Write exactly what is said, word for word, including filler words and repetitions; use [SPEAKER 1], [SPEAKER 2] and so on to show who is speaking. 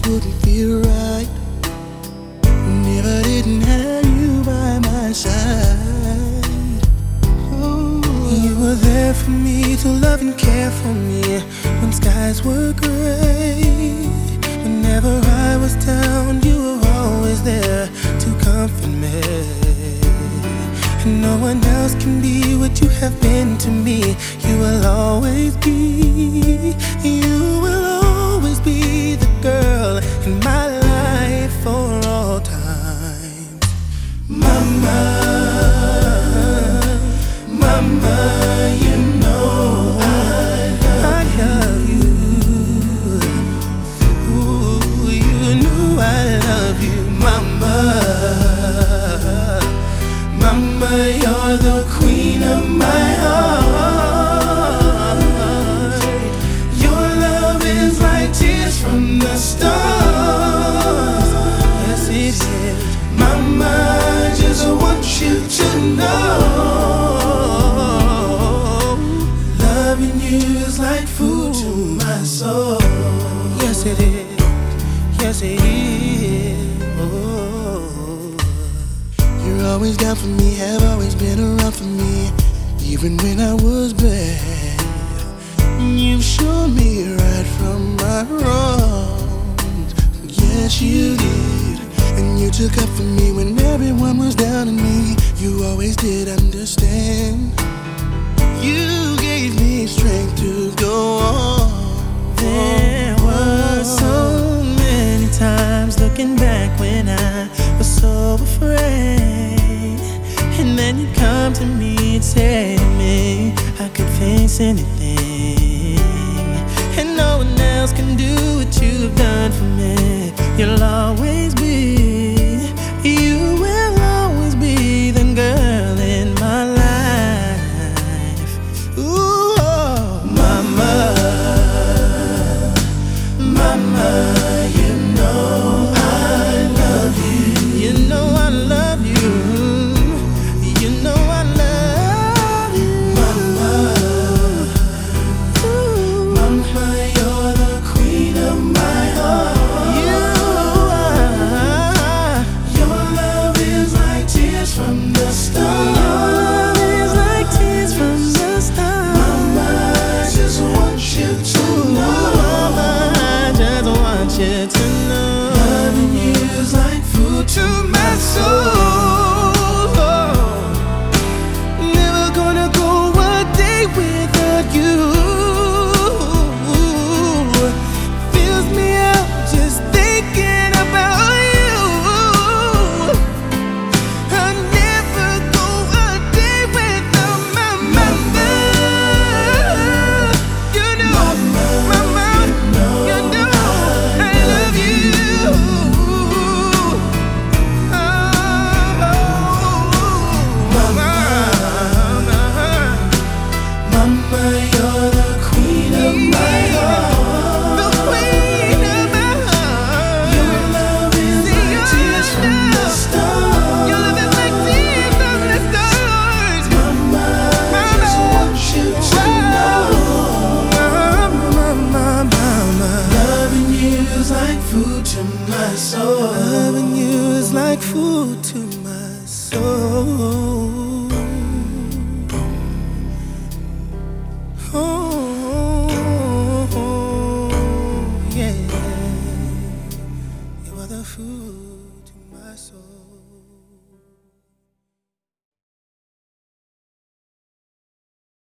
[SPEAKER 1] wouldn't feel right. Never didn't have you by my side. Oh, you were there for me to love and care for me when skies were gray. Whenever I was down, you were always there to comfort me. And no one else can be what you have been to me. You will always be, you will always be the girl in my life for all time. Mama, mama, you know I love you. Ooh, you know I love you, mama. Mama, you're the queen of my heart. Your love is like tears from the stars. Yes, it is. Mama, I just want you to know, loving you is like food to my soul. Yes, it is. Yes, it is. Oh. You're always down for me, have always been around for me, even when I was bad. You've shown me right from my wrongs. Yes, you did. And you took up for me when everyone was down on me. You always did understand. You gave me strength to go on.
[SPEAKER 2] There were so many times looking back when I was so afraid, and then you come to me and say to me I could face anything, and no one else can do what you've done for me. You'll always be, you will always be the girl in my life. Ooh, oh,
[SPEAKER 1] mama, mama, you know I love you.
[SPEAKER 2] you know I love you. You know I love you,
[SPEAKER 1] mama.
[SPEAKER 2] Ooh.
[SPEAKER 1] Mama, you're the queen of my heart.
[SPEAKER 2] You are.
[SPEAKER 1] Your love is like tears from the stars.
[SPEAKER 2] Your love is like tears from the stars.
[SPEAKER 1] Mama, I just want you to know,
[SPEAKER 2] Mama, I just want you to know,
[SPEAKER 1] loving you is like food to my soul.
[SPEAKER 2] Never gonna go a day without you. Fills me up just thinking about you. I'll never go a day without my mama. You know, mama, you know I love you. Oh,
[SPEAKER 1] Mama, mama, you're the queen of my heart.
[SPEAKER 2] the queen of my heart.
[SPEAKER 1] Your love is like tears from the stars.
[SPEAKER 2] Your love is like tears from the stars.
[SPEAKER 1] Mama, I just want you to know,
[SPEAKER 2] Mama, mama, mama.
[SPEAKER 1] loving you is like food to my soul.
[SPEAKER 2] Loving you is like food to my soul. Oh, yeah. You are the food to my soul.